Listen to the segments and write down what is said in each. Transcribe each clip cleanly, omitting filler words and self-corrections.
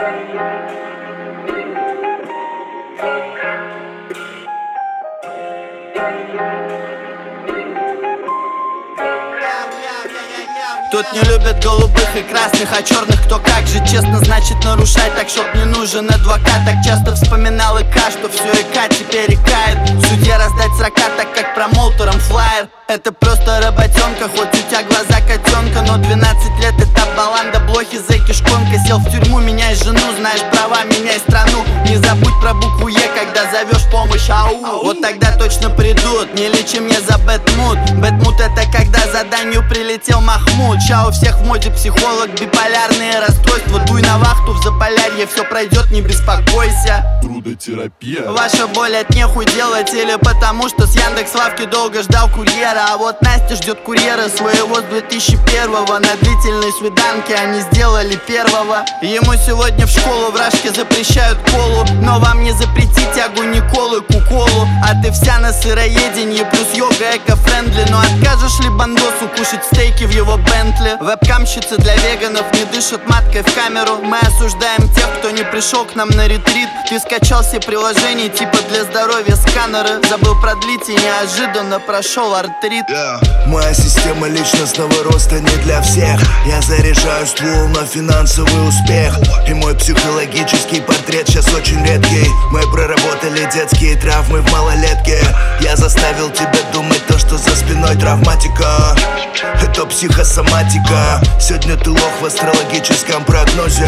Тут не любят голубых и красных, а черных кто как же честно, значит нарушай, так чтоб не нужен адвокат. Так часто вспоминал ИК, что все ИК теперь икает. Судья раздать срока, так как промоутером флаер. Это просто работенка, хоть у тебя глаза котенка, но 12 лет это баланда, блохи, зэки, шконка. Сел в тюрьму, меняй жену, знаешь права, меняй страну. Не забудь про букву Е, когда зовешь помощь, ау. Вот тогда точно придут, не лечи мне за бэтмут. Бэтмут это когда заданию прилетел Махмуд. Ща у всех в моде психолог, биполярные расстройства. Дуй на вахту в Заполярье, все пройдет, не беспокойся. Трудотерапия. Ваша боль от нехуй делать или потому что с Яндекс.Лавки долго ждал курьера. А вот Настя ждет курьера своего с 2001-го. На длительной свиданке они сделали первого. Ему сегодня в школу в Рашке запрещают колу, но вам не запретить тягу Николы, куколу. А ты вся на сыроеденье, плюс йога, эко-френдли. Но откажешь ли бандосу кушать стейки в его Бентли? Вебкамщицы для веганов не дышат маткой в камеру. Мы осуждаем тех, кто не пришел к нам на ретрит. Ты скачал все приложения типа для здоровья сканеры. Забыл продлить и неожиданно прошел артрит. Моя система личностного роста не для всех. Я заряжаю ствол на финансовый успех. И мой психологический портрет сейчас очень редкий. Мы проработали детские травмы в малолетке. Я заставил тебя думать то, что за спиной травматика. Это психосоматика. Сегодня ты лох в астрологическом прогнозе.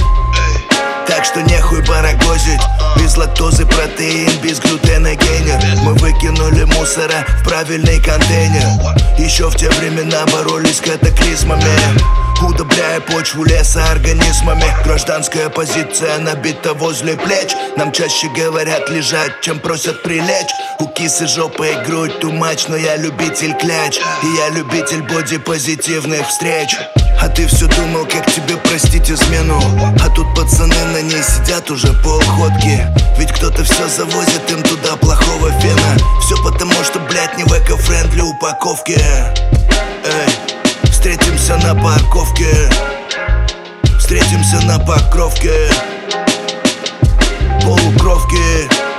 Так что нехуй барагозить. Без лактозы протеин, без глютена гейнер. Мы выкинули мусора в правильный контейнер. Еще в те времена боролись с катаклизмами, удобряя почву лесоорганизмами. Гражданская позиция набита возле плеч. Нам чаще говорят лежать, чем просят прилечь. У кисы жопа и грудь too much, но я любитель кляч. И я любитель бодипозитивных встреч. А ты все думал, как тебе простить измену. А тут пацаны на ней сидят уже полходки. Ведь кто-то все завозит им туда плохого фена. Все потому, что, блядь, не в эко-френдли упаковке. Эй, встретимся на парковке. Встретимся на покровке. Полукровки.